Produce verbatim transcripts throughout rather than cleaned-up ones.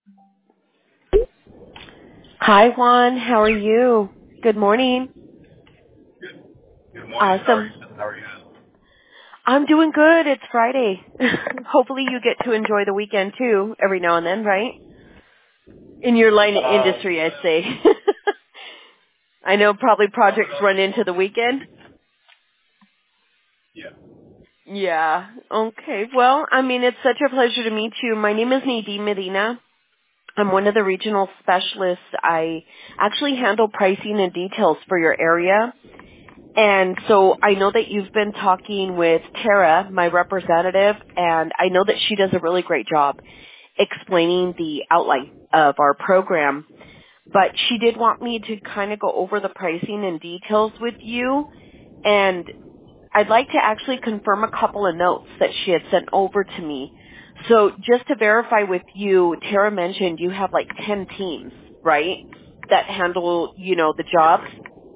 Hi, Juan. How are you? Good morning. Good. Good morning. How are you? Awesome. How are you? I'm doing good. It's Friday. Hopefully you get to enjoy the weekend too, every now and then, right? In your line of Um, industry, I'd well, say. I know probably coming projects up run into the close to the weekend. weekend. Yeah. Yeah. Okay. Well, I mean, it's such a pleasure to meet you. My name is Nadine Medina. I'm one of the regional specialists. I actually handle pricing and details for your area. And so I know that you've been talking with Tara, my representative, and I know that she does a really great job explaining the outline of our program. But she did want me to kind of go over the pricing and details with you. And I'd like to actually confirm a couple of notes that she had sent over to me. So just to verify with you, Tara mentioned you have like ten teams, right, that handle, you know, the jobs.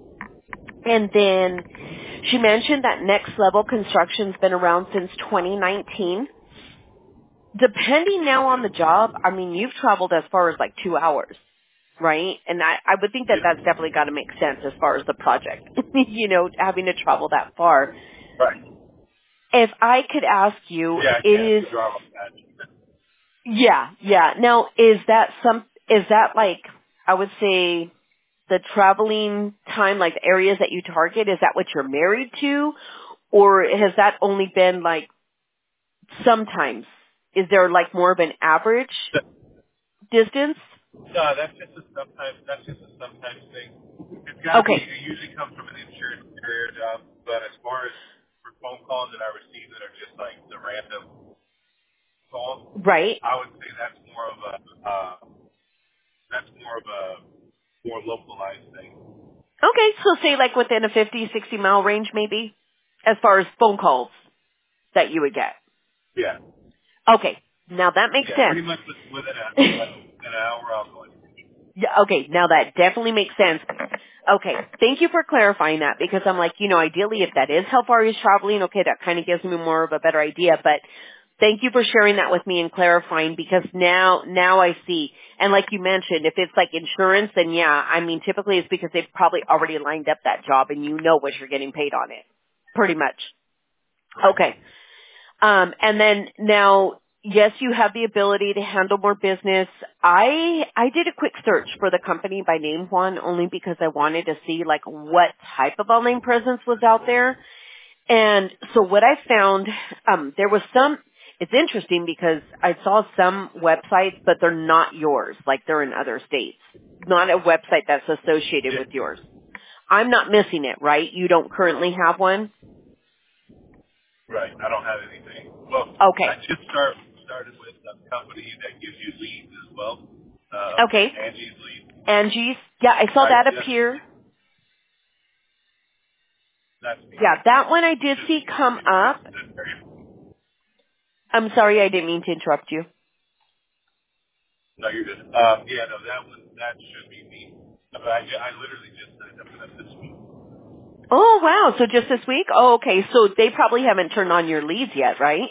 And then she mentioned that Next Level Construction's been around since twenty nineteen. Depending now on the job, I mean, you've traveled as far as like two hours, right? And I, I would think that Yeah. that's definitely got to make sense as far as the project, you know, having to travel that far. Right. If I could ask you, Yeah, I it can't is, drive on that. yeah, yeah. Now, is that some, is that like, I would say, the traveling time, like the areas that you target, is that what you're married to? Or has that only been like sometimes? Is there like more of an average distance? No, that's just a sometimes. That's just a sometimes thing. It's got to be. Okay, It usually comes from an insurance carrier job. But as far as for phone calls that I receive that are just like the random calls, right. I would say that's more of a. Uh, that's more of a more localized thing. Okay, so say like within a fifty, sixty mile range maybe, as far as phone calls that you would get. Yeah. Okay, now that makes Yeah. Pretty sense. much with- within a, like an hour outgoing. Yeah, okay, now that definitely makes sense. Okay, thank you for clarifying that because I'm like, you know, ideally if that is how far he's traveling, okay, that kind of gives me more of a better idea, but thank you for sharing that with me and clarifying because now, now I see. And like you mentioned, if it's like insurance, then yeah, I mean, typically it's because they've probably already lined up that job and you know what you're getting paid on it. Pretty much. Right. Okay. Um, and then now, yes, you have the ability to handle more business. I I did a quick search for the company by name one only because I wanted to see like what type of online presence was out there. And so what I found, um, there was some. It's interesting because I saw some websites, but they're not yours. Like they're in other states. Not a website that's associated Yeah. with yours. I'm not missing it, right? You don't currently have one. Right. I don't have anything. Well, I Okay. just start started with a company that gives you leads as well. Um, Okay. Angie's leads. Angie's. Yeah, I And saw I that just appear. that's me. Yeah, that one I did Just see come it's up. just that area. I'm sorry, I didn't mean to interrupt you. No, you're good. Um, yeah, no, that one that should be me. But I, ju- I literally just signed up for that this week. Oh, wow. So just this week? Oh, okay. So they probably haven't turned on your leads yet, right?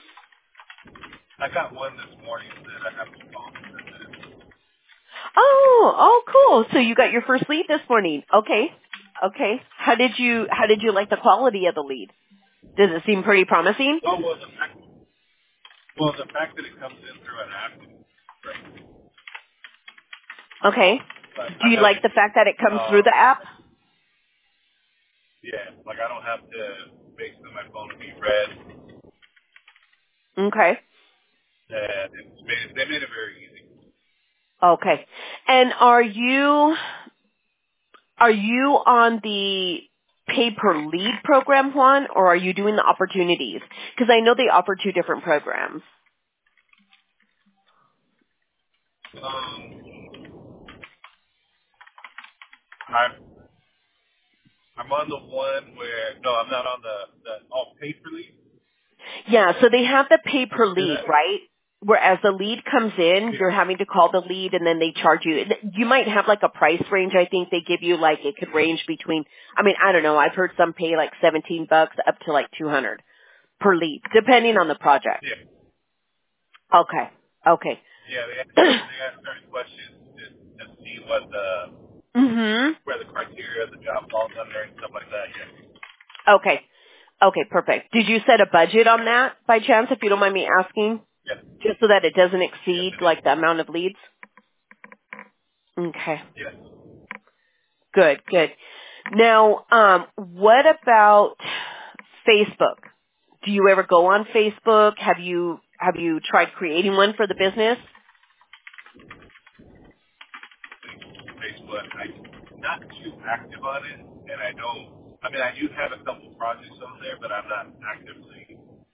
I got one this morning that I have to call. That's it. Oh, oh, cool. So you got your first lead this morning. Okay. Okay. How did you, how did you like the quality of the lead? Does it seem pretty promising? Well, well, the fact, well, the fact that it comes in through an app is great. Okay. But Do I you like haven't. the fact that it comes through Um, the app? yeah, like I don't have to basically my phone to be red. Okay. And it's made, they made it very easy. Okay. And are you, Are you on the pay per lead program, Juan, or are you doing the opportunities? Because I know they offer two different programs. Um, I'm I'm on the one where no, I'm not on the the all pay for lead. Yeah, so they have the pay Did per you hear lead, that? right? Whereas the lead comes in, Yeah. you're having to call the lead and then they charge you. You might have like a price range. I think they give you like, it could range between, I mean, I don't know. I've heard some pay like seventeen bucks up to like two hundred per lead, depending on the project. Yeah. Okay. Okay. Yeah, they ask, they ask certain questions to, to see what the mhm. where the criteria of the job falls under and stuff like that. Yeah. Okay. Okay, perfect. Did you set a budget on that by chance, if you don't mind me asking? Yes. Just so that it doesn't Yes, exceed it is. like the amount of leads? Okay. Yes. Good, good. Now, um, what about Facebook? Do you ever go on Facebook? Have you have you tried creating one for the business? Facebook. I'm not too active on it, and I don't. I mean, I do have a couple projects on there, but I'm not actively.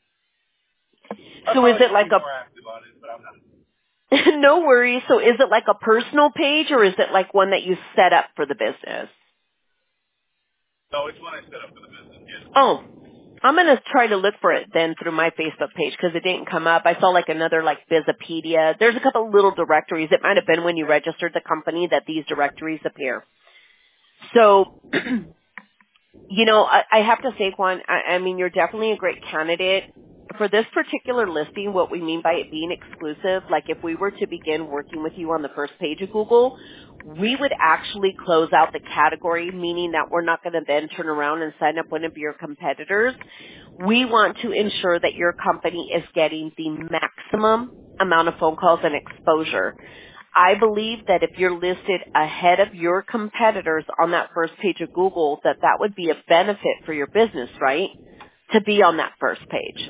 I So is probably it should like be a more active on it, but I'm not. no worries. So is it like a personal page or is it like one that you set up for the business? No, it's one I set up for the business. Yes. Oh, I'm going to try to look for it then through my Facebook page because it didn't come up. I saw like another like Bizopedia. There's a couple little directories. It might have been when you registered the company that these directories appear. So, you know, I, I have to say, Juan, I, I mean, you're definitely a great candidate. For this particular listing, what we mean by it being exclusive, like if we were to begin working with you on the first page of Google, we would actually close out the category, meaning that we're not going to then turn around and sign up one of your competitors. We want to ensure that your company is getting the maximum amount of phone calls and exposure. I believe that if you're listed ahead of your competitors on that first page of Google, that that would be a benefit for your business, right? To be on that first page.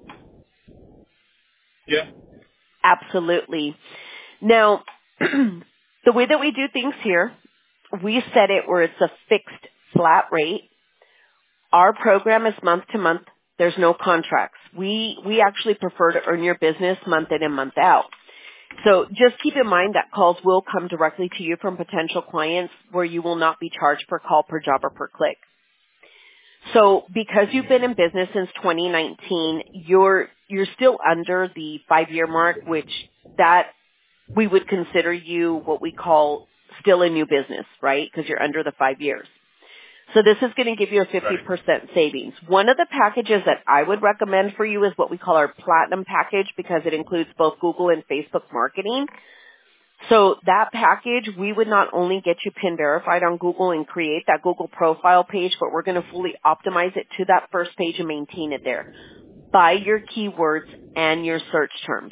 Yeah. Absolutely. Now, the way that we do things here, we set it where it's a fixed flat rate. Our program is month to month. There's no contracts. We, we actually prefer to earn your business month in and month out. So just keep in mind that calls will come directly to you from potential clients where you will not be charged per call, per job, or per click. So because you've been in business since twenty nineteen, you're, you're still under the five-year mark, which that we would consider you what we call still a new business, right? Because you're under the five years. So this is going to give you a fifty percent savings. One of the packages that I would recommend for you is what we call our Platinum package because it includes both Google and Facebook marketing. So that package, we would not only get you PIN verified on Google and create that Google profile page, but we're going to fully optimize it to that first page and maintain it there by your keywords and your search terms.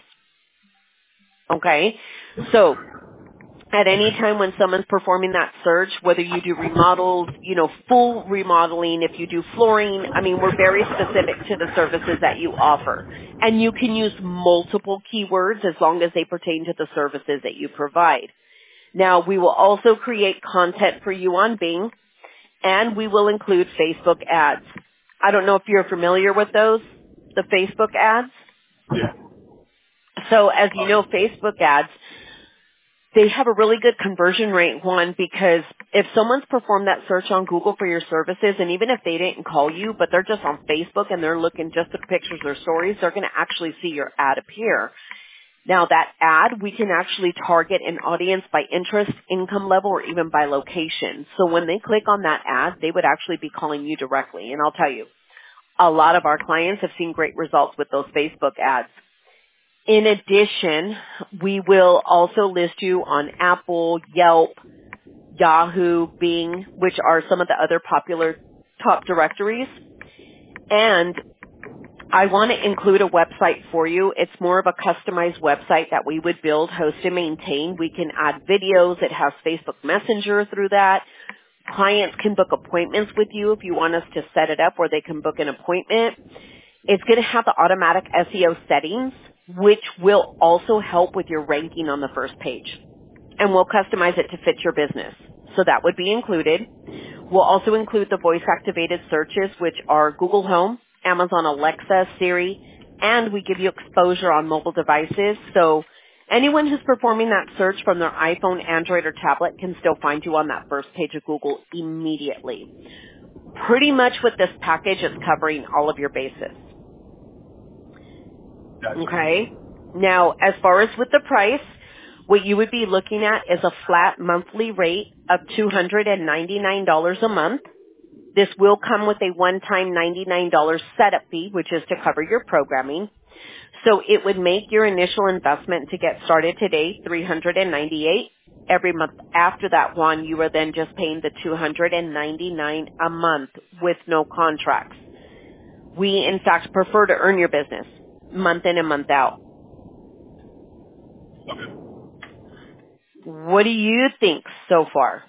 Okay? So at any time when someone's performing that search, whether you do remodels, you know, full remodeling, if you do flooring, I mean, we're very specific to the services that you offer. And you can use multiple keywords as long as they pertain to the services that you provide. Now, we will also create content for you on Bing, and we will include Facebook ads. I don't know if you're familiar with those, the Facebook ads. Yeah. So as you know, Facebook ads, they have a really good conversion rate, one, because if someone's performed that search on Google for your services, and even if they didn't call you, but they're just on Facebook and they're looking just at pictures or stories, they're going to actually see your ad appear. Now, that ad, we can actually target an audience by interest, income level, or even by location. So when they click on that ad, they would actually be calling you directly. And I'll tell you, a lot of our clients have seen great results with those Facebook ads. In addition, we will also list you on Apple, Yelp, Yahoo, Bing, which are some of the other popular top directories. And I want to include a website for you. It's more of a customized website that we would build, host, and maintain. We can add videos. It has Facebook Messenger through that. Clients can book appointments with you if you want us to set it up where they can book an appointment. It's going to have the automatic S E O settings, which will also help with your ranking on the first page. And we'll customize it to fit your business. So that would be included. We'll also include the voice-activated searches, which are Google Home, Amazon Alexa, Siri, and we give you exposure on mobile devices. So anyone who's performing that search from their iPhone, Android, or tablet can still find you on that first page of Google immediately. Pretty much with this package, it's covering all of your bases. Gotcha. Okay. Now, as far as with the price, what you would be looking at is a flat monthly rate of two hundred ninety-nine dollars a month. This will come with a one-time ninety-nine dollars setup fee, which is to cover your programming. So it would make your initial investment to get started today three hundred ninety-eight. Every month after that one, you are then just paying the two hundred ninety-nine a month with no contracts. We, in fact, prefer to earn your business month in and month out. Okay. What do you think so far?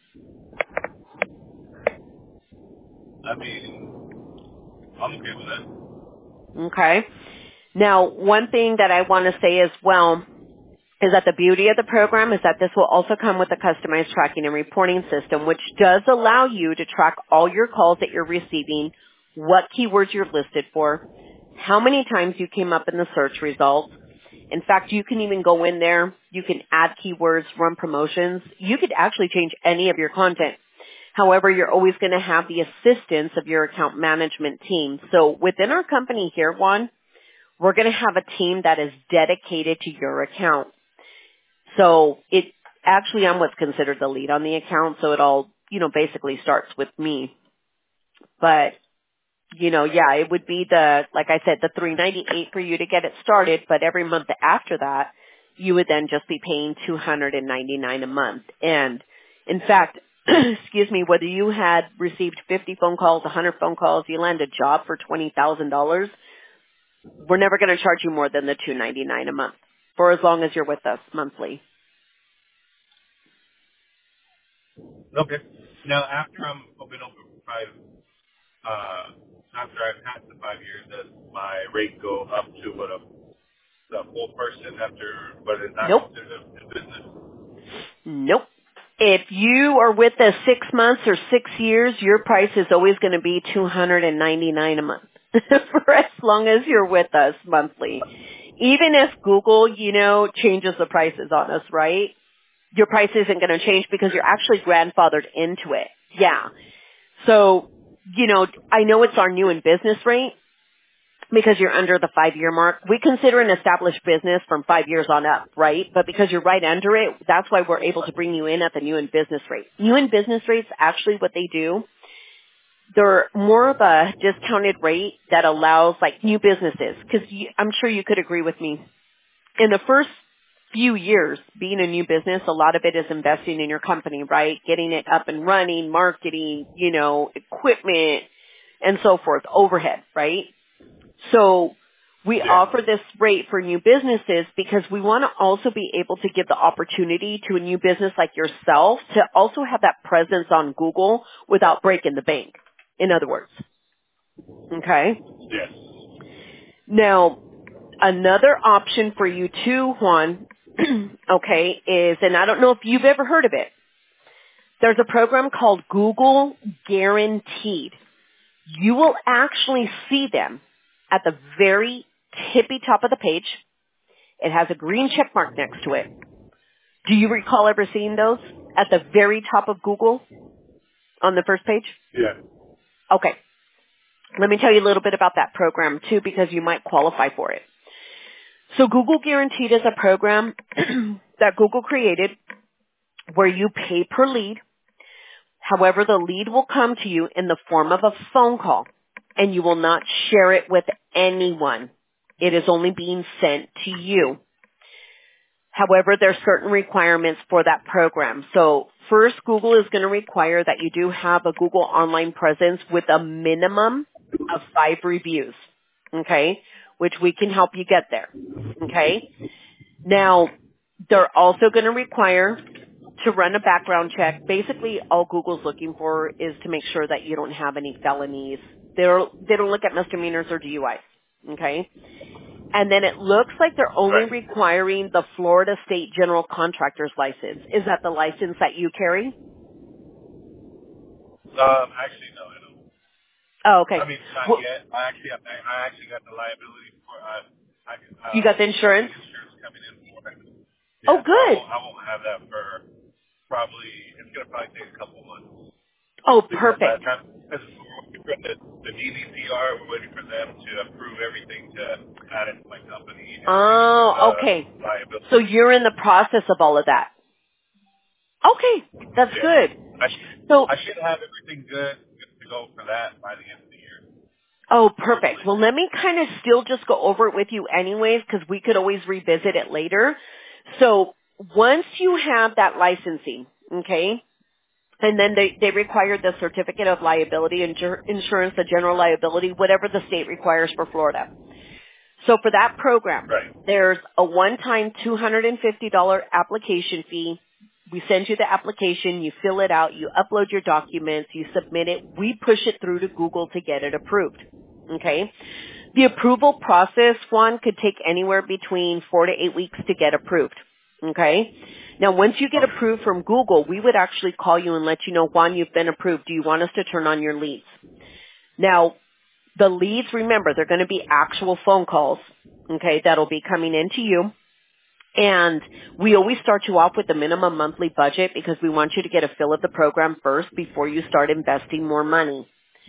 I mean, I'm okay with that. Okay. Now, one thing that I want to say as well is that the beauty of the program is that this will also come with a customized tracking and reporting system, which does allow you to track all your calls that you're receiving, what keywords you're listed for, how many times you came up in the search results. In fact, you can even go in there, you can add keywords, run promotions. You could actually change any of your content. However, you're always going to have the assistance of your account management team. So within our company here, Juan, we're going to have a team that is dedicated to your account. So it actually, I'm what's considered the lead on the account. So it all, you know, basically starts with me. But, you know, yeah, it would be the, like I said, the three ninety-eight for you to get it started. But every month after that, you would then just be paying two hundred ninety-nine a month. And in fact, excuse me, whether you had received fifty phone calls, one hundred phone calls, you land a job for twenty thousand dollars, we're never going to charge you more than the two ninety-nine a month for as long as you're with us monthly. Okay. Now, after I'm been open for five, uh, after I pass the five years, does my rate go up to what a the full person after what is not Nope. considered a business? Nope. If you are with us six months or six years, your price is always going to be two hundred ninety-nine a month for as long as you're with us monthly. Even if Google, you know, changes the prices on us, right? Your price isn't going to change because you're actually grandfathered into it. Yeah. So, you know, I know it's our new in business rate because you're under the five-year mark. We consider an established business from five years on up, right? But because you're right under it, that's why we're able to bring you in at the new in business rate. New in business rates, actually what they do, they're more of a discounted rate that allows like new businesses, because I'm sure you could agree with me. In the first few years, being a new business, a lot of it is investing in your company, right? Getting it up and running, marketing, you know, equipment, and so forth, overhead, right? So we Yeah. offer this rate for new businesses because we want to also be able to give the opportunity to a new business like yourself to also have that presence on Google without breaking the bank, in other words. Okay? Yes. Now, another option for you too, Juan, okay, is, and I don't know if you've ever heard of it, there's a program called Google Guaranteed. You will actually see them at the very tippy top of the page. It has a green check mark next to it. Do you recall ever seeing those at the very top of Google on the first page? Yeah. Okay. Let me tell you a little bit about that program too because you might qualify for it. So Google Guaranteed is a program that Google created where you pay per lead. However, the lead will come to you in the form of a phone call, and you will not share it with anyone. It is only being sent to you. However, there are certain requirements for that program. So first, Google is going to require that you do have a Google online presence with a minimum of five reviews, okay, which we can help you get there, okay? Now, they're also going to require to run a background check. Basically, all Google's looking for is to make sure that you don't have any felonies. They're, they don't look at misdemeanors or D U Is, okay? And then it looks like they're only Right. requiring the Florida State General Contractor's License. Is that the license that you carry? Um, actually, no, I don't. Oh, okay. I mean, not Well, yet. I actually, I, I actually got the liability for. Uh, I, you uh, got the insurance? insurance coming in for it. Oh, Yeah, so I good. won't, I won't have that for probably. It's gonna probably take a couple months Oh, because by perfect. the time because we're waiting for the, the D D C R, we're waiting for them to approve everything to add it to my company and bring it to the Oh, okay. So liability. you're in the process of all of that. Okay, that's Yeah, good. I should So, I should have everything good, good to go for that by the end of the year. Oh, perfect. Well, let me kind of still just go over it with you anyways, because we could always revisit it later. So once you have that licensing, okay, and then they, they require the certificate of liability, insur- insurance, the general liability, whatever the state requires for Florida. So for that program, Right. there's a one-time two hundred fifty dollars application fee. We send you the application, you fill it out, you upload your documents, you submit it, we push it through to Google to get it approved. Okay? The approval process, Juan, could take anywhere between four to eight weeks to get approved. Okay? Now, once you get Okay. approved from Google, we would actually call you and let you know, Juan, you've been approved. Do you want us to turn on your leads? Now, the leads, remember, they're going to be actual phone calls, okay, that'll be coming into you. And we always start you off with the minimum monthly budget because we want you to get a feel of the program first before you start investing more money.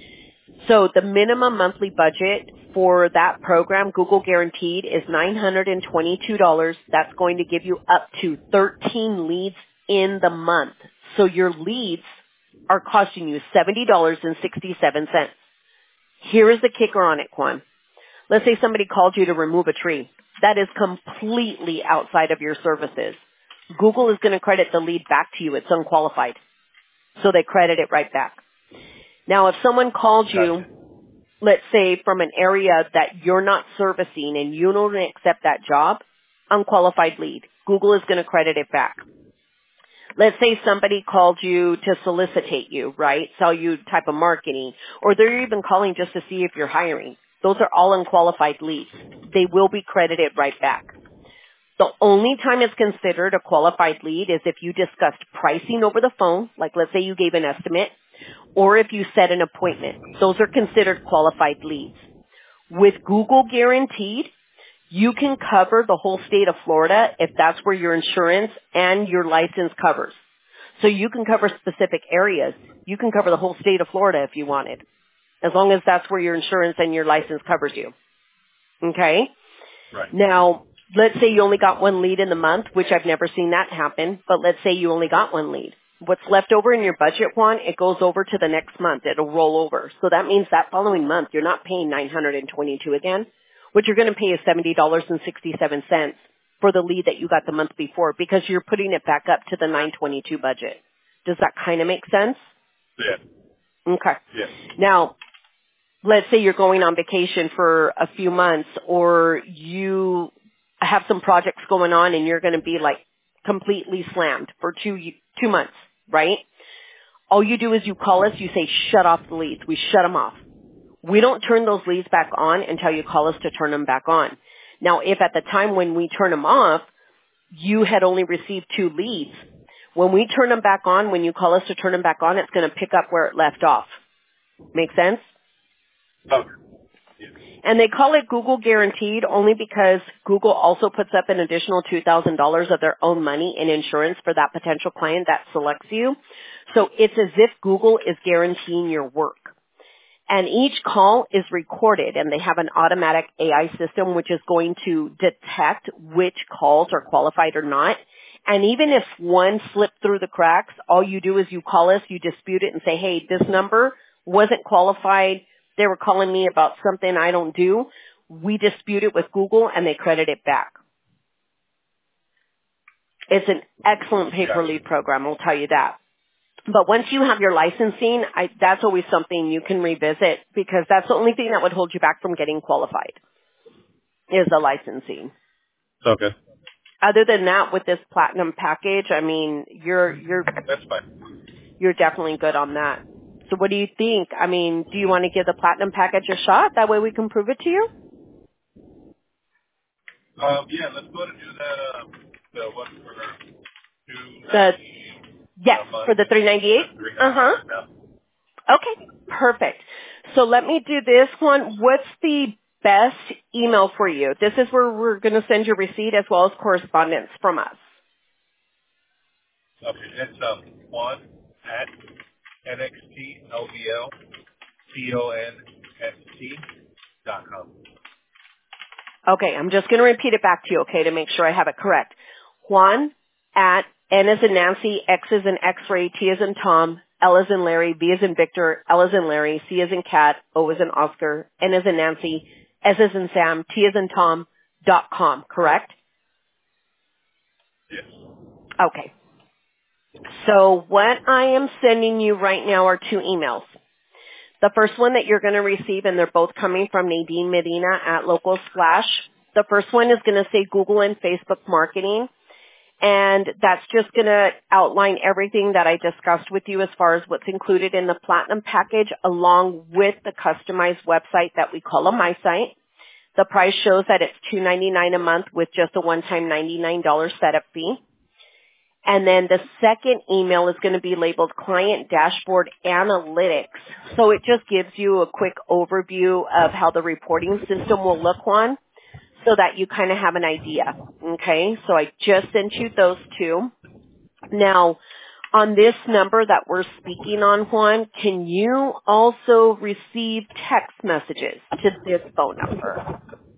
So the minimum monthly budget for that program, Google Guaranteed, is nine hundred twenty-two dollars. That's going to give you up to thirteen leads in the month. So your leads are costing you seventy dollars and sixty-seven cents. Here is the kicker on it, Quan. Let's say somebody called you to remove a tree. That is completely outside of your services. Google is going to credit the lead back to you. It's unqualified. So they credit it right back. Now, if someone called you, let's say from an area that you're not servicing and you don't accept that job, unqualified lead, Google is going to credit it back. Let's say somebody called you to solicitate you, right? Sell you type of marketing, or they're even calling just to see if you're hiring. Those are all unqualified leads. They will be credited right back. The only time it's considered a qualified lead is if you discussed pricing over the phone, like let's say you gave an estimate, or if you set an appointment. Those are considered qualified leads. With Google Guaranteed, you can cover the whole state of Florida if that's where your insurance and your license covers. So you can cover specific areas. You can cover the whole state of Florida if you wanted, as long as that's where your insurance and your license covers you. Okay? Right. Now, let's say you only got one lead in the month, which I've never seen that happen, but let's say you only got one lead. What's left over in your budget, Juan, it goes over to the next month. It'll roll over. So that means that following month, you're not paying nine hundred twenty-two dollars again. What you're going to pay is seventy dollars and sixty-seven cents for the lead that you got the month before because you're putting it back up to the nine twenty-two budget. Does that kind of make sense? Yeah. Okay. Yeah. Now, let's say you're going on vacation for a few months or you have some projects going on and you're going to be like completely slammed for two two months, right? All you do is you call us, you say, shut off the leads. We shut them off. We don't turn those leads back on until you call us to turn them back on. Now, if at the time when we turn them off, you had only received two leads, when we turn them back on, when you call us to turn them back on, it's going to pick up where it left off. Make sense? Okay. Yeah. And they call it Google Guaranteed only because Google also puts up an additional two thousand dollars of their own money in insurance for that potential client that selects you. So it's as if Google is guaranteeing your work. And each call is recorded, and they have an automatic A I system which is going to detect which calls are qualified or not. And even if one slipped through the cracks, all you do is you call us, you dispute it, and say, hey, this number wasn't qualified. They were calling me about something I don't do. We dispute it with Google, and they credit it back. It's an excellent pay-per-lead program, I'll tell you that. But once you have your licensing, I, that's always something you can revisit because that's the only thing that would hold you back from getting qualified is the licensing. Okay. Other than that, with this platinum package, I mean, you're you're That's fine. you're definitely good on that. So what do you think? I mean, do you want to give the platinum package a shot? That way we can prove it to you? Um, yeah, let's go ahead and do that. Uh, the one for two The yes, a month for the three ninety-eight? Uh-huh. Okay, perfect. So let me do this one. What's the best email for you? This is where we're going to send your receipt as well as correspondence from us. Okay, it's um, Juan at N X T L B L C O N S T dot com. Okay, I'm just going to repeat it back to you, okay, to make sure I have it correct. Juan at N as in Nancy, X as in X-ray, T as in Tom, L as in Larry, V as in Victor, L as in Larry, C as in Cat, O as in Oscar, N as in Nancy, S as in Sam, T as in Tom, dot com, correct? Yes. Okay. So what I am sending you right now are two emails. The first one that you're going to receive, and they're both coming from Nadine Medina at Local Splash. The first one is going to say Google and Facebook marketing, and that's just going to outline everything that I discussed with you as far as what's included in the Platinum package, along with the customized website that we call a My Site. The price shows that it's two ninety-nine a month with just a one-time ninety-nine dollars setup fee. And then the second email is going to be labeled Client Dashboard Analytics. So it just gives you a quick overview of how the reporting system will look, Juan, so that you kind of have an idea. Okay, so I just sent you those two. Now, on this number that we're speaking on, Juan, can you also receive text messages to this phone number?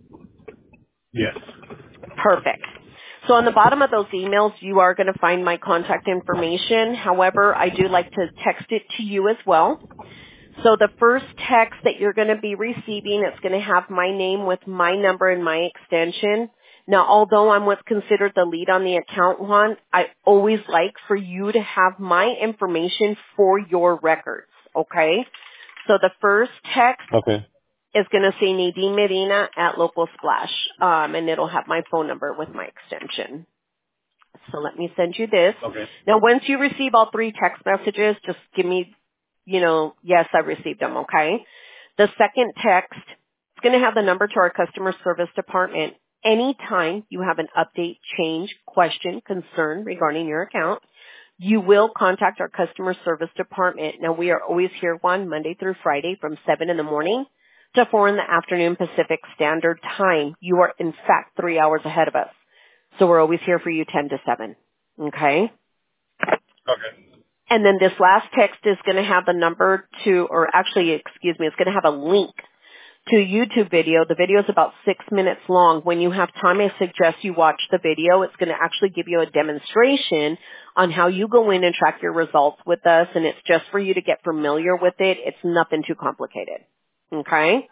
Yes. Perfect. So on the bottom of those emails, you are going to find my contact information. However, I do like to text it to you as well. So the first text that you're going to be receiving, it's going to have my name with my number and my extension. Now, although I'm what's considered the lead on the account, Juan, I always like for you to have my information for your records, okay? So the first text Okay. is going to say Nadine Medina at Local Splash, um, and it'll have my phone number with my extension. So let me send you this. Okay. Now, once you receive all three text messages, just give me, you know, yes, I received them, okay? The second text is going to have the number to our customer service department. Anytime you have an update, change, question, concern regarding your account, you will contact our customer service department. Now, we are always here, one, Monday through Friday from seven in the morning to four in the afternoon Pacific Standard Time. You are, in fact, three hours ahead of us. So we're always here for you ten to seven. Okay? Okay. And then this last text is going to have the number to, or actually, excuse me, it's going to have a link to a YouTube video. The video is about six minutes long. When you have time, I suggest you watch the video. It's going to actually give you a demonstration on how you go in and track your results with us, and it's just for you to get familiar with it. It's nothing too complicated. Okay?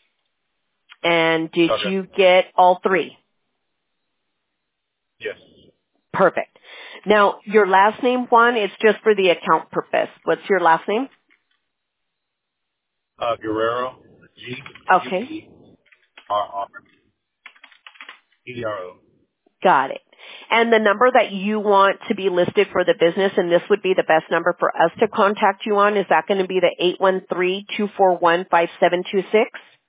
And did Okay. you get all three? Yes. Perfect. Now, your last name, Juan, is just for the account purpose. What's your last name? Uh, Guerrero. G Okay. U E R R E R O. Got it. And the number that you want to be listed for the business, and this would be the best number for us to contact you on, is that going to be the eight one three, two four one, five seven two six?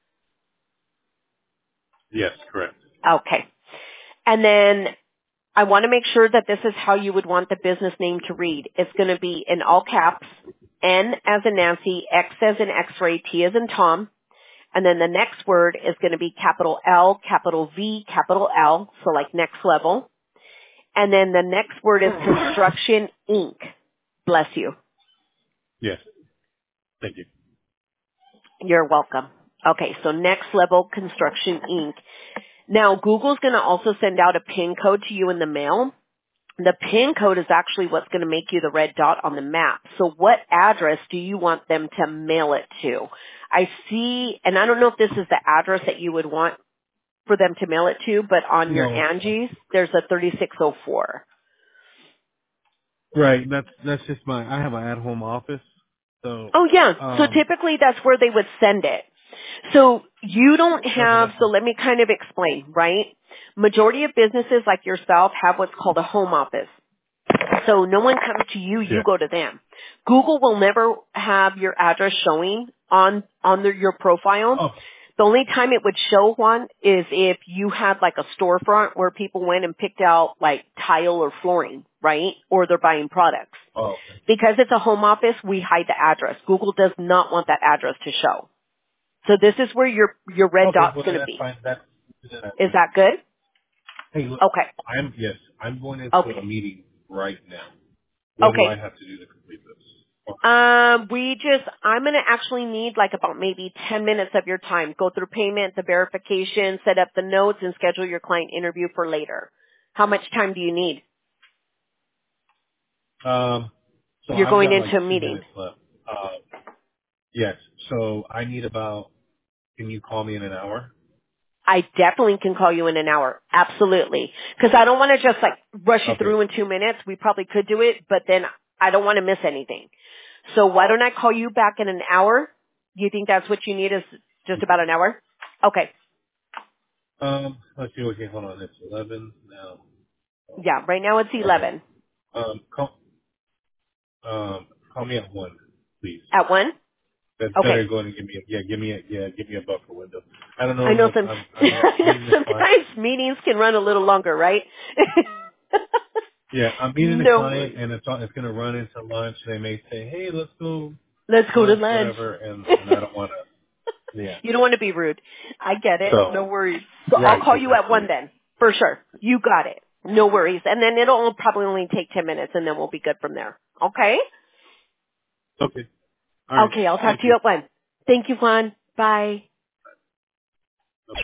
Yes, correct. Okay. And then I want to make sure that this is how you would want the business name to read. It's going to be in all caps, N as in Nancy, X as in X-ray, T as in Tom, and then the next word is going to be capital L, capital V, capital L, so like next level. And then the next word is Construction Incorporated. Bless you. Yes. Thank you. You're welcome. Okay, so next level Construction Incorporated. Now, Google's going to also send out a PIN code to you in the mail. The PIN code is actually what's going to make you the red dot on the map. So what address do you want them to mail it to? I see, and I don't know if this is the address that you would want for them to mail it to, but on your No. Angie's, there's a thirty-six oh four. Right. That's that's just my. I have an at-home office, so Oh yeah, so um. typically that's where they would send it. So you don't Okay, have, that's so let me kind of explain, right? Majority of businesses like yourself have what's called a home office. So no one comes to you, you Yeah. go to them. Google will never have your address showing on, on their, your profile. oh The only time it would show one is if you had like a storefront where people went and picked out like tile or flooring, right? Or they're buying products. oh okay. Because it's a home office, we hide the address. Google does not want that address to show. So this is where your, your red Okay, dot's well going then to that's be. fine. That's that's Is fine. that good? Hey, look, Okay. I'm yes, I'm going into a Okay. meeting right now. What do I Okay. have to do to complete this? Okay. Um, we just, I'm going to actually need like about maybe ten minutes of your time. Go through payment, the verification, set up the notes, and schedule your client interview for later. How much time do you need? Um, So You're I've going got like into a two meeting. minutes left. Uh, yes. So I need about. Can you call me in an hour? I definitely can call you in an hour. Absolutely. Because I don't want to just like rush you Okay. through in two minutes. We probably could do it, but then I don't want to miss anything. So why don't I call you back in an hour? Do you think that's what you need is just about an hour? Okay. Um. Let's see. Okay. Hold on. It's eleven now. Yeah, right now it's Okay. eleven. Um. Call. Um. Call me at one, please. At one? That's better. Okay. Go ahead and give me a yeah. Give me a yeah. Give me a buffer window. I don't know. I I'm know like some, I'm I'm meeting the client. sometimes meetings can run a little longer, right? Yeah, I'm meeting the No client, worries. and it's on, it's going to run into lunch. They may say, "Hey, let's go Let's go to lunch, lunch. whatever," and and I don't want to. Yeah. You don't want to be rude. I get it. No So worries. So I'll right, call you at exactly. one then. For sure. You got it. No worries. And then it'll probably only take ten minutes and then we'll be good from there. Okay? Okay. All right. Okay, I'll talk Thank to you. you at one. Thank you, Juan. Bye.